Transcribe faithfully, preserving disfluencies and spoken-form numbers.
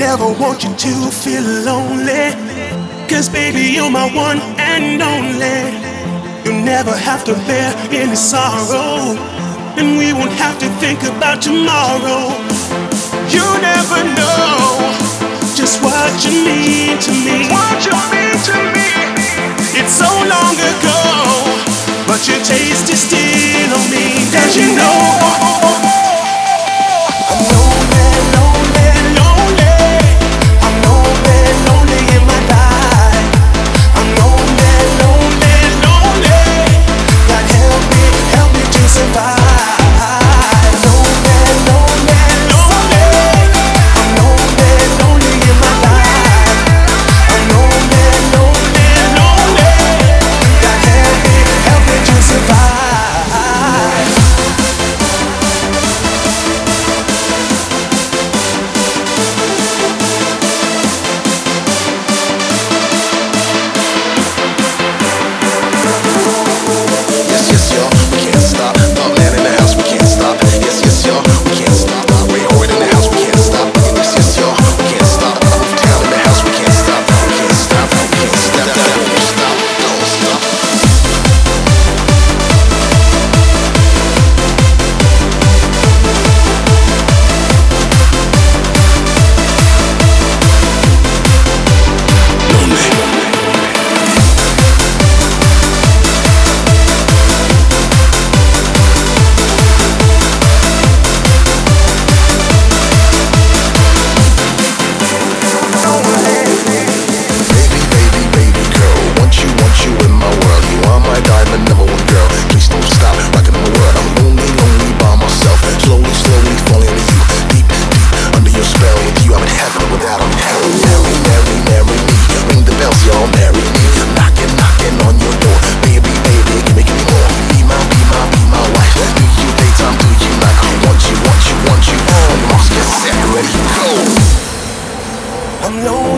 never want you to feel lonely. Cause baby, you're my one and only. You'll never have to bear any sorrow, and we won't have to think about tomorrow. You never know just what you mean to me. What you mean to me. It's so long ago, but your taste is still on me. Cause you know I'm lonely, lonely, lonely. I'm lonely, lonely in my life. I'm lonely, lonely, lonely. God help me, help me to survive. Lonely, lonely, lonely. I'm lonely, lonely in my life. I'm lonely, lonely, lonely. God help me, help me to survive. I'm lonely.